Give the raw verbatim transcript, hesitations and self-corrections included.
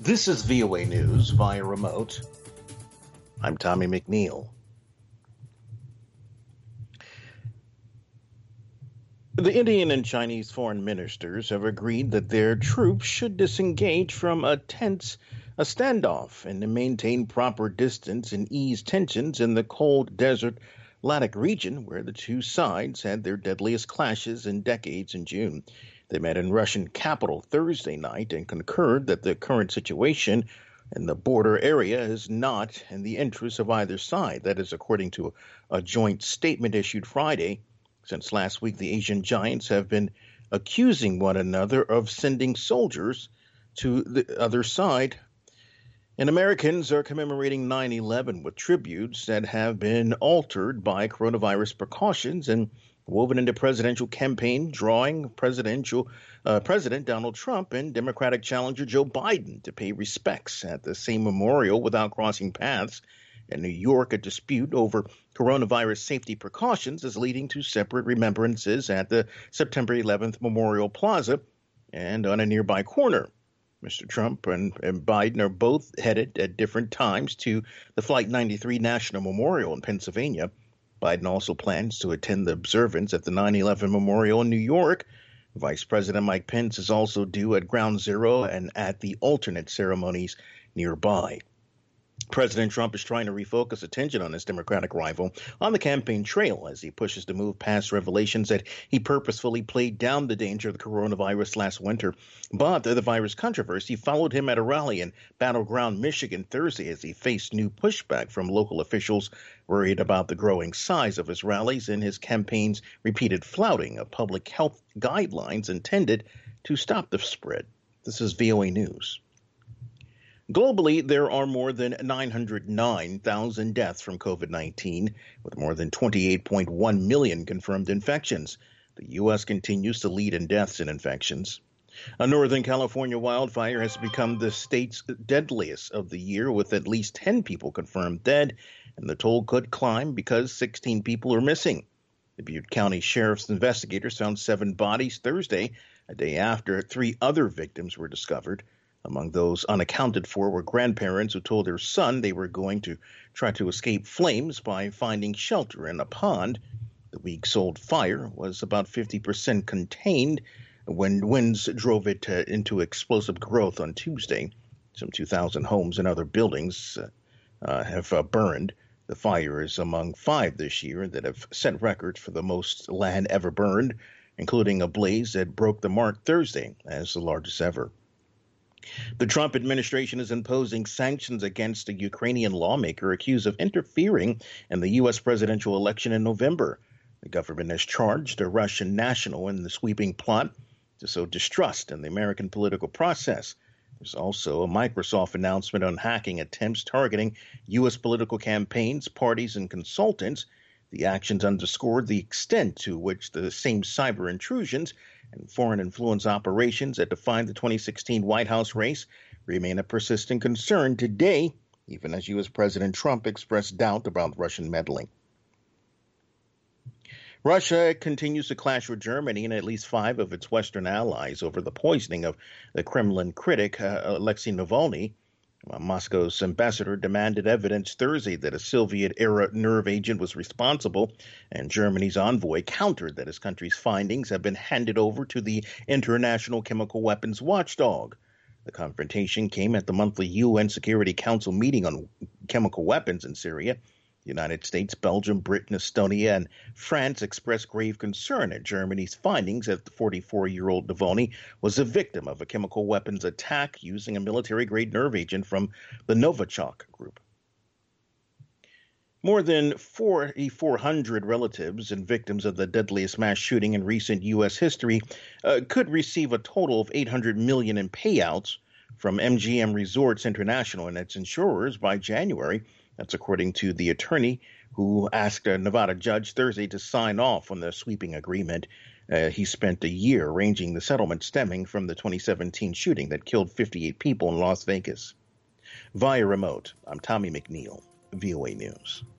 This is V O A News via remote. I'm Tommy McNeil. The Indian and Chinese foreign ministers have agreed that their troops should disengage from a tense a standoff and to maintain proper distance and ease tensions in the cold desert Ladakh region where the two sides had their deadliest clashes in decades in June. They met in Russian capital Thursday night and concurred that the current situation in the border area is not in the interests of either side. That is according to a joint statement issued Friday. Since last week, the Asian giants have been accusing one another of sending soldiers to the other side. And Americans are commemorating nine eleven with tributes that have been altered by coronavirus precautions and woven into presidential campaign, drawing presidential uh, President Donald Trump and Democratic challenger Joe Biden to pay respects at the same memorial without crossing paths. In New York, a dispute over coronavirus safety precautions is leading to separate remembrances at the September eleventh Memorial Plaza and on a nearby corner. Mister Trump and, and Biden are both headed at different times to the Flight ninety-three National Memorial in Pennsylvania. Biden also plans to attend the observance at the nine eleven Memorial in New York. Vice President Mike Pence is also due at Ground Zero and at the alternate ceremonies nearby. President Trump is trying to refocus attention on his Democratic rival on the campaign trail as he pushes to move past revelations that he purposefully played down the danger of the coronavirus last winter. But the virus controversy followed him at a rally in Battleground, Michigan Thursday as he faced new pushback from local officials worried about the growing size of his rallies and his campaign's repeated flouting of public health guidelines intended to stop the spread. This is V O A News. Globally, there are more than nine hundred nine thousand deaths from COVID nineteen, with more than twenty-eight point one million confirmed infections. The U S continues to lead in deaths and infections. A Northern California wildfire has become the state's deadliest of the year, with at least ten people confirmed dead, and the toll could climb because sixteen people are missing. The Butte County Sheriff's investigators found seven bodies Thursday, a day after three other victims were discovered. Among those unaccounted for were grandparents who told their son they were going to try to escape flames by finding shelter in a pond. The weeks-old fire was about fifty percent contained when winds drove it uh, into explosive growth on Tuesday. Some two thousand homes and other buildings uh, uh, have uh, burned. The fire is among five this year that have set records for the most land ever burned, including a blaze that broke the mark Thursday as the largest ever. The Trump administration is imposing sanctions against a Ukrainian lawmaker accused of interfering in the U S presidential election in November. The government has charged a Russian national in the sweeping plot to sow distrust in the American political process. There's also a Microsoft announcement on hacking attempts targeting U S political campaigns, parties, and consultants. The actions underscored the extent to which the same cyber intrusions and foreign influence operations that defined the twenty sixteen White House race remain a persistent concern today, even as U S President Trump expressed doubt about Russian meddling. Russia continues to clash with Germany and at least five of its Western allies over the poisoning of the Kremlin critic uh, Alexei Navalny. Moscow's ambassador demanded evidence Thursday that a Soviet-era nerve agent was responsible, and Germany's envoy countered that his country's findings have been handed over to the International Chemical Weapons Watchdog. The confrontation came at the monthly U N Security Council meeting on chemical weapons in Syria. The United States, Belgium, Britain, Estonia, and France expressed grave concern at Germany's findings that the forty-four-year-old Navalny was a victim of a chemical weapons attack using a military-grade nerve agent from the Novichok group. More than four thousand four hundred relatives and victims of the deadliest mass shooting in recent U S history uh, could receive a total of eight hundred million dollars in payouts from M G M Resorts International and its insurers by January. That's according to the attorney who asked a Nevada judge Thursday to sign off on the sweeping agreement. Uh, he spent a year arranging the settlement stemming from the twenty seventeen shooting that killed fifty-eight people in Las Vegas. Via remote, I'm Tommy McNeil, V O A News.